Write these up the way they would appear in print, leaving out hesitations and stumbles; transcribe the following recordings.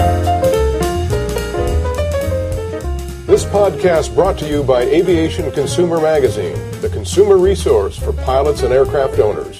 This podcast brought to you by Aviation Consumer Magazine, the consumer resource for pilots and aircraft owners.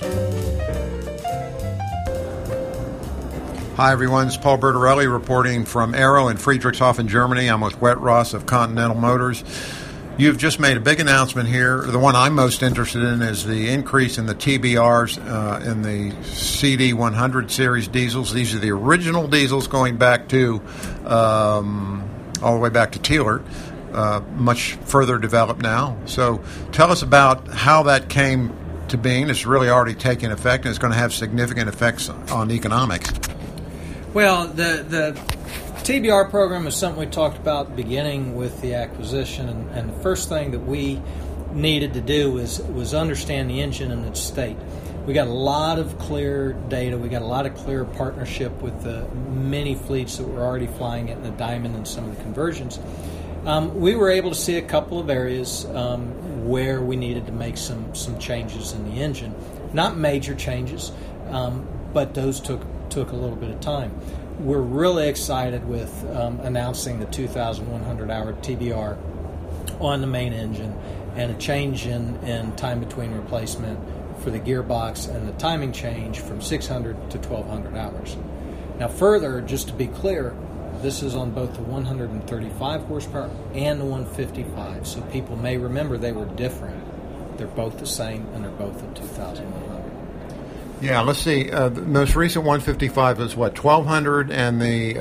Hi everyone, it's Paul Bertorelli reporting from Aero in Friedrichshafen, Germany. I'm with Wet Ross of Continental Motors. You've just made a big announcement here. The one I'm most interested in is the increase in the TBRs in the CD100 series diesels. These are the original diesels going back to all the way back to Teeler, much further developed now. So tell us about how that came to being. It's really already taken effect, and it's going to have significant effects on economics. Well, the TBR program is something we talked about beginning with the acquisition, and the first thing that we needed to do was understand the engine and its state. We got a lot of clear data. We got a lot of clear partnership with the many fleets that were already flying it in the Diamond and some of the conversions. We were able to see a couple of areas where we needed to make some changes in the engine. Not major changes, but those took a little bit of time. We're really excited with announcing the 2,100-hour TBR on the main engine and a change in time between replacement for the gearbox and the timing change from 600 to 1,200 hours. Now further, just to be clear, this is on both the 135 horsepower and the 155, so people may remember they were different. They're both the same, and they're both at 2,100. Yeah, let's see. The most recent 155 was what, 1,200, and the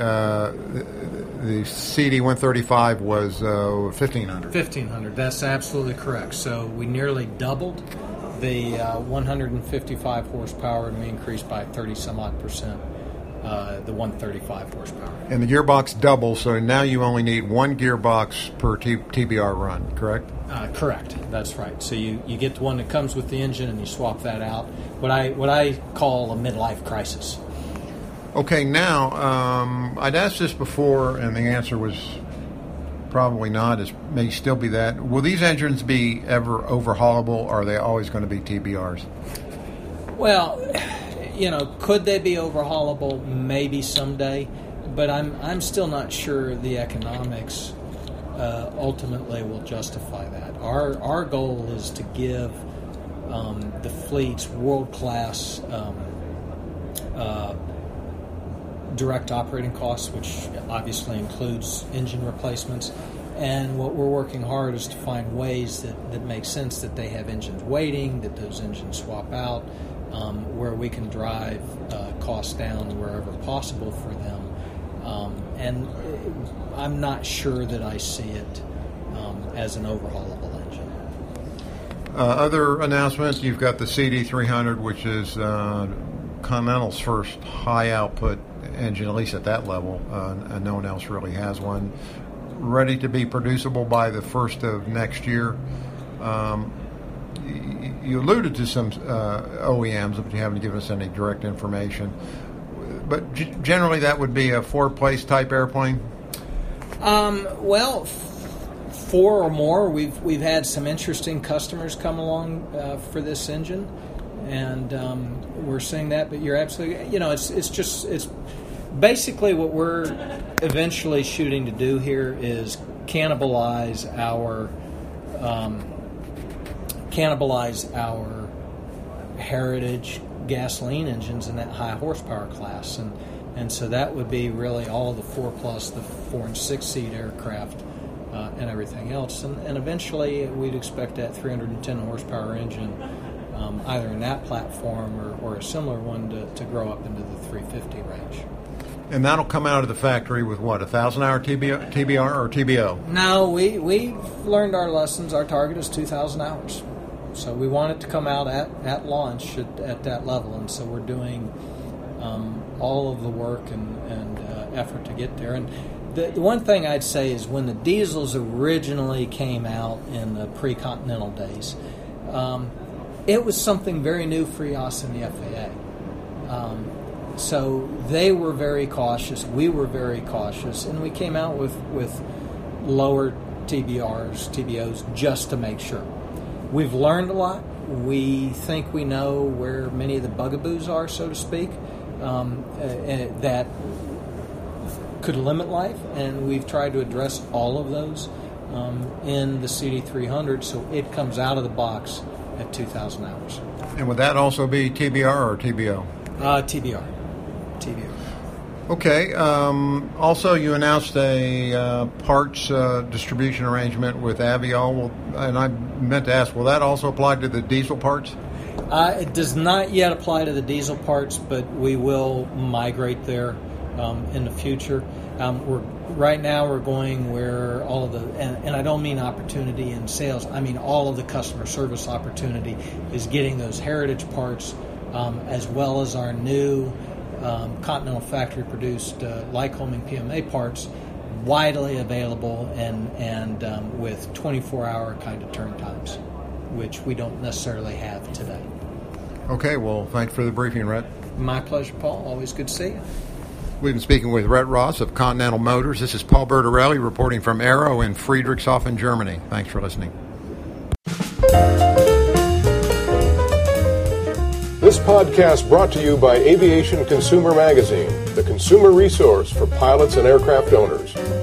CD135 was 1,500. 1,500. That's absolutely correct. So we nearly doubled the 155 horsepower, and we increased by 30-some-odd% the 135 horsepower. And the gearbox doubles, so now you only need one gearbox per TBR run, correct? Correct. That's right. So you get the one that comes with the engine, and you swap that out. What I call a midlife crisis. Okay, now I'd asked this before, and the answer was probably not. It may still be that. Will these engines be ever overhaulable, or are they always going to be TBRs? Well, could they be overhaulable? Maybe someday, but I'm still not sure the economics ultimately will justify that. Our goal is to give the fleets world-class direct operating costs, which obviously includes engine replacements. And what we're working hard is to find ways that make sense, that they have engines waiting, that those engines swap out, where we can drive costs down wherever possible for them. And I'm not sure that I see it as an overhaulable engine. Other announcements, you've got the CD300, which is Continental's first high-output engine, at least at that level, and no one else really has one, ready to be producible by the first of next year. You alluded to some OEMs, but you haven't given us any direct information. But generally, that would be a four-place type airplane? Well, four or more. We've had some interesting customers come along for this engine, and we're seeing that. But you're absolutely, it's basically what we're eventually shooting to do here is cannibalize our heritage gasoline engines in that high horsepower class, and so that would be really all of the 4 plus the 4 and 6 seat aircraft and everything else, and eventually we'd expect that 310 horsepower engine either in that platform or a similar one to grow up into the 350 range. And that'll come out of the factory with what, 1,000-hour TBR or TBO? No, we've learned our lessons. Our target is 2,000 hours. So we want it to come out at launch at that level, and so we're doing all of the work and effort to get there. And the one thing I'd say is when the diesels originally came out in the pre-Continental days, it was something very new for EASA and the FAA. So they were very cautious. We were very cautious, and we came out with lower TBOs just to make sure. We've learned a lot. We think we know where many of the bugaboos are, so to speak, that could limit life, and we've tried to address all of those in the CD300, so it comes out of the box at 2,000 hours. And would that also be TBR or TBO? TBR. Okay. Also, you announced a parts distribution arrangement with Aviol, and I meant to ask, will that also apply to the diesel parts? It does not yet apply to the diesel parts, but we will migrate there in the future. Right now we're going where all of the, and I don't mean opportunity in sales, I mean all of the customer service opportunity is getting those heritage parts as well as our new Continental factory produced Lycoming PMA parts widely available and with 24-hour kind of turn times, which we don't necessarily have today. Okay, well, thanks for the briefing, Rhett. My pleasure, Paul. Always good to see you. We've been speaking with Rhett Ross of Continental Motors. This is Paul Bertorelli reporting from Aero in Friedrichshafen, Germany. Thanks for listening. This podcast brought to you by Aviation Consumer Magazine, the consumer resource for pilots and aircraft owners.